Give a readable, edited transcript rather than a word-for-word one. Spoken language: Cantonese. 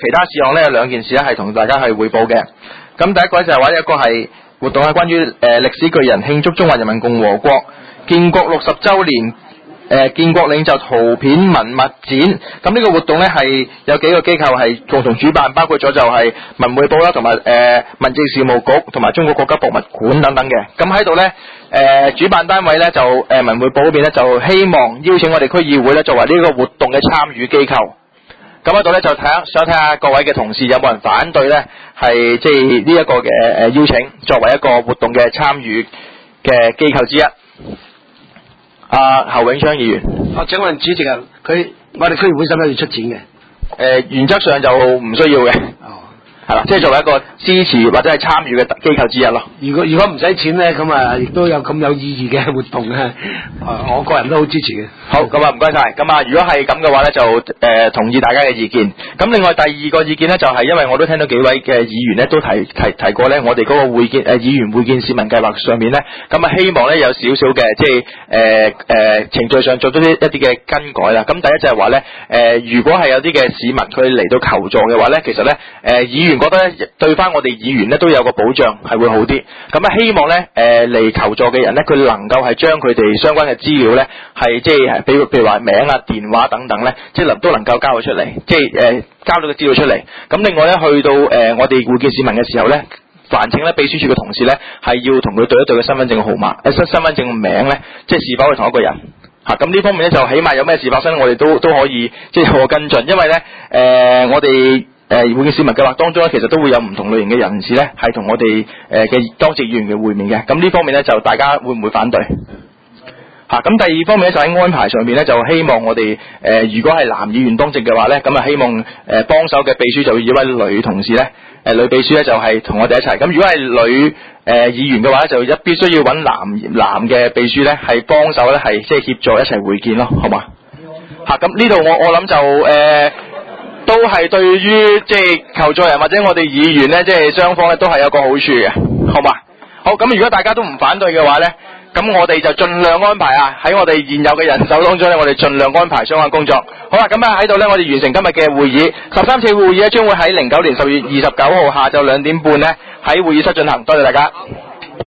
其他事項咧有兩件事咧係同大家係匯報嘅。咁第一個就係話一個係活動係關於歷史巨人慶祝中華人民共和國建國60週年。建國領袖圖片文物展，咁呢個活動呢係有幾個機構係共同主辦，包括咗就係文匯報啦，同埋民政事務局同埋中國國家博物館等等嘅。咁喺度呢，主辦單位呢就文匯報嗰邊呢就希望邀請我哋區議會呢作為呢個活動嘅參與機構。咁喺度呢就想睇下各位嘅同事有冇人反對呢？係即係呢一個嘅邀請作為一個活動嘅參與嘅機構之一。侯永昌議員， 請問主席啊，我哋區議會使唔使要出錢嘅？ 原則上就唔需要嘅。係啦，即係作為一個支持或者係參與嘅機構之一咯。 如果唔使錢咧，咁啊亦都有咁有意義嘅活動咧，我個人都好支持嘅。 好，咁啊唔該晒。咁啊，如果係咁嘅話咧，就同意大家嘅意見。咁另外第二個意見咧，就係因為我都聽到幾位嘅議員咧都提過咧，我哋嗰個議員會見市民計劃上面咧，咁啊希望咧有少少嘅即係程序上做咗一啲嘅更改啦。咁第一就係話咧，如果係有啲嘅市民佢嚟到求助嘅話咧，其實咧議員覺得咧對翻我哋議員咧都有個保障係會好啲。咁啊希望咧嚟求助嘅人咧，佢能夠係將佢哋相關嘅資料咧係即係譬如話名啊、電話等等咧，即係都能夠交到出嚟，即係交到個資料出嚟。咁另外咧去到我哋會見市民嘅時候咧，煩請咧秘書處嘅同事咧係要同佢對一對嘅身份證號碼、身份證嘅名咧，即係是否係同一個人。咁呢方面咧就起碼有咩事發生，我哋都可以即係有個跟進，因為咧我哋會見市民計劃當中咧，其實都會有唔同類型嘅人士咧係同我哋嘅當值議員嘅會面嘅。咁呢方面咧就大家會唔會反對？咁第二方面咧就喺安排上面咧，就希望我哋如果係男議員當值嘅話咧，咁啊希望幫手嘅秘書就要一位女同事咧，女秘書咧就係同我哋一齊。咁如果係女議員嘅話咧，就必須要揾男嘅秘書咧係幫手咧係即係協助一齊會見咯，好嘛？咁呢度我諗就都係對於即係求助人或者我哋議員咧，即係雙方咧都係有個好處嘅，好嘛？好，咁如果大家都唔反對嘅話咧，咁我哋就盡量安排喺我哋現有嘅人手當中咧，我哋盡量安排相關工作。好啦，咁喺度咧，我哋完成今日嘅會議。13次會議咧將會喺09年10月29號下晝2點半咧喺會議室進行。多謝大家。